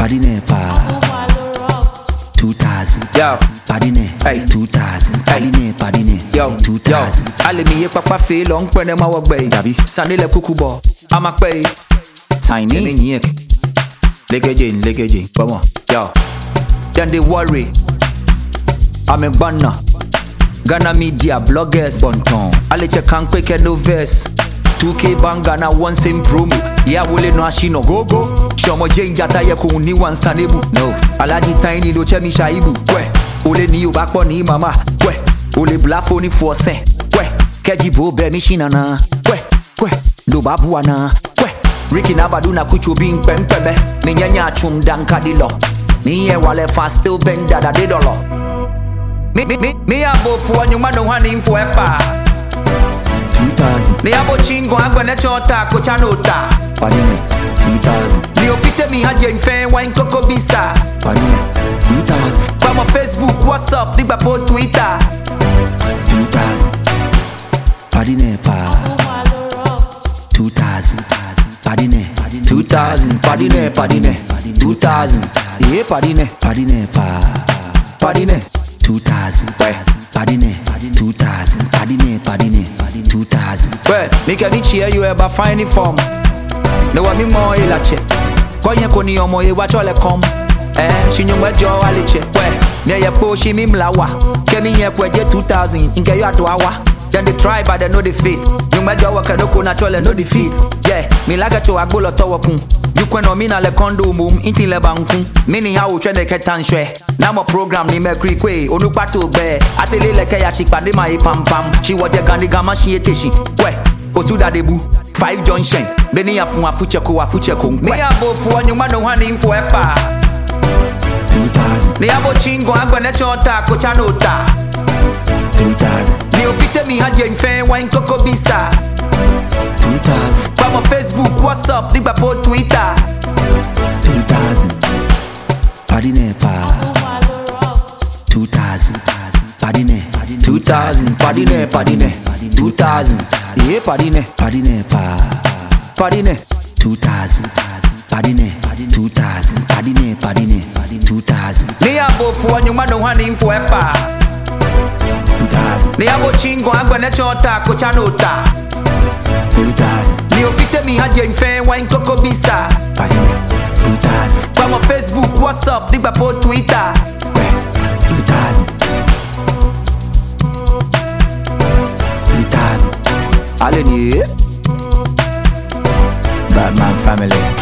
Padine pa 2000. Yo, Padine, hey, 2000. Padine, Padine, yo, 2000. Ale mi ye papa fe long pwene ma wagbe. Dabi. Sani le kukubo, ama kwe. Tiny. Emi nyek. Legeje, come on. Yo, then they worry. I'm a banner. Ghana media, bloggers, Bonton. Ale che kan kweke no verse. 2K banga na one same promo. Ya wole no ashino go. Shomo jenja ta ye ko ni wan sanebu. No. Alaji Tiny do che mi shaibu. Kwe. Ole ni obakpo ni mama. Kwe. Ole blafo ni force. Kwe. Keji bo be mi shinana. Kwe. Do babu ana. Kwe. Ricky Nabadu na kuchubin pempebe. Mi nyanya chum danka dilo. Mi ye wale fast still bend dada de dolo. Me abo fu nyuma no hani info epa. 2000. Me abo chingo agwene chota ko chanota. Padine, 2000. Me ofite mi haje nfe wine koko bisa. Padine, 2000. Pa mo Facebook, WhatsApp, digba po Twitter. 2000. Padine pa 2000. Padine, 2000, Padine. 2000. Yeah, Padine. Padine pa 2000. Padine, 2000. Padine, 2000. Well, me can cheer you ever find it from. No wa mi mo ilache. Koyen ko ni omo ye wa chole kom. Shinyo mwejo aliche. Well, ne ye po shi mi mlawa. Kemi ye kweje 2000 inke yo atwawa. Then they try but they know defeat. You mwejo wa kanoko na chole no defeat. Yeah, mi laga cho agbolo towo kun. You kweno mi na le kondo mum inti le bankun. Mini ha wo twede ketanhwe. Na mo program ni mekri kwe onupato be. Atele le ke ya shipade mai pam pam. She woje gandi gama shi eteshi. We, osuda debu. 5 junction. Beni afu afucheko. Me abofu anyuma no hani info epa. 2000. Me abo chingo agwene chota ko chanota. 2000. Me ofite mi haje nfe wine koko bisa. 2000. Pa mo Facebook, WhatsApp, digba po Twitter. 2000. Padine pa 2000. Padine, 2000, Padine. 2000. Yeah, Padine. Padine pa 2000. Padine, 2000. Padine, 2000. Me abofu anyuma no hani info epa. 2000. Me abo chingo agwene chota ko chanota. 2000. Me ofite mi haje nfe wine koko bisa. Padine, 2000. Pa mo Facebook, WhatsApp, digba po Twitter. 2000. 2000. Ale ni Batman family.